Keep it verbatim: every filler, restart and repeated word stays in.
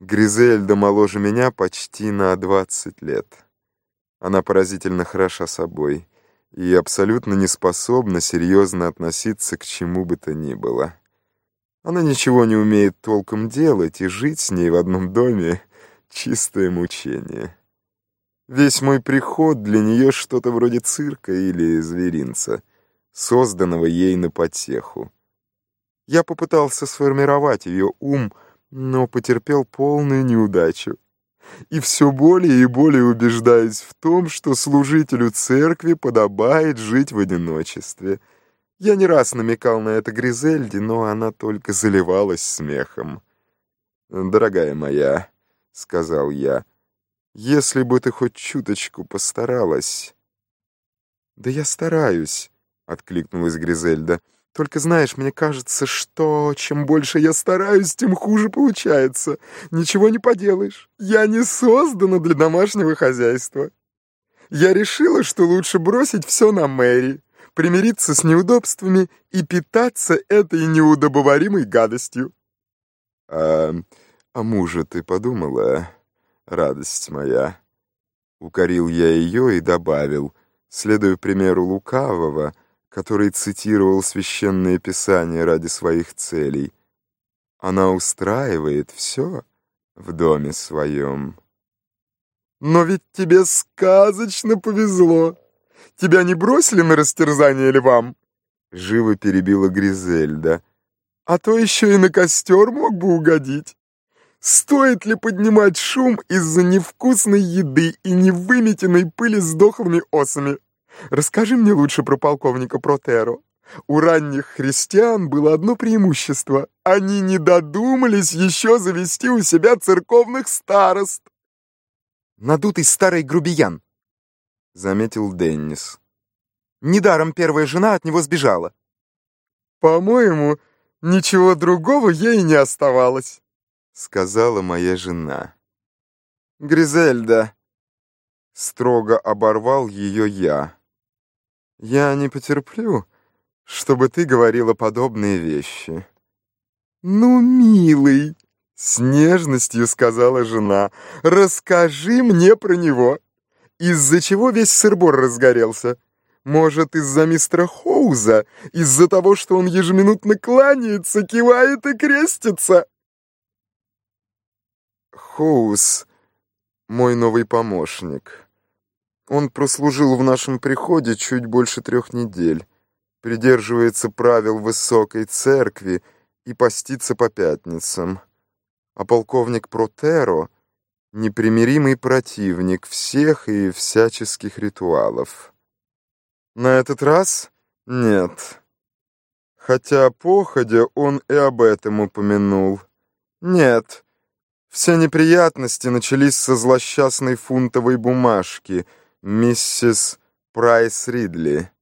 Гризельда моложе меня почти на двадцать лет. Она поразительно хороша собой и абсолютно не способна серьезно относиться к чему бы то ни было. Она ничего не умеет толком делать, и жить с ней в одном доме — чистое мучение. Весь мой приход для нее что-то вроде цирка или зверинца, созданного ей на потеху. Я попытался сформировать ее ум, но потерпел полную неудачу. И все более и более убеждаюсь в том, что служителю церкви подобает жить в одиночестве. Я не раз намекал на это Гризельде, но она только заливалась смехом. «Дорогая моя», — сказал я, — «если бы ты хоть чуточку постаралась». «Да я стараюсь», — откликнулась Гризельда. «Только знаешь, мне кажется, что чем больше я стараюсь, тем хуже получается. Ничего не поделаешь. Я не создана для домашнего хозяйства. Я решила, что лучше бросить все на Мэри, примириться с неудобствами и питаться этой неудобоваримой гадостью». «А о муже ты подумала, радость моя?» Укорил я ее и добавил, следуя примеру лукавого, который цитировал священные писания ради своих целей. Она устраивает все в доме своем. «Но ведь тебе сказочно повезло. Тебя не бросили на растерзание львам?» Живо перебила Гризельда. «А то еще и на костер мог бы угодить. Стоит ли поднимать шум из-за невкусной еды и невыметенной пыли с дохлыми осами? Расскажи мне лучше про полковника Протеро. У ранних христиан было одно преимущество. Они не додумались еще завести у себя церковных старост». «Надутый старый грубиян», — заметил Деннис. «Недаром первая жена от него сбежала». «По-моему, ничего другого ей не оставалось», — сказала моя жена. «Гризельда», — строго оборвал ее я, — «я не потерплю, чтобы ты говорила подобные вещи». «Ну, милый», — с нежностью сказала жена, — «расскажи мне про него. Из-за чего весь сыр-бор разгорелся? Может, из-за мистера Хоуза? Из-за того, что он ежеминутно кланяется, кивает и крестится?» Хоуз — мой новый помощник. Он прослужил в нашем приходе чуть больше трех недель, придерживается правил высокой церкви и постится по пятницам. А полковник Протеро — непримиримый противник всех и всяческих ритуалов. На этот раз нет. Хотя походя он и об этом упомянул. Нет, все неприятности начались со злосчастной фунтовой бумажки — миссис Прайс Ридли.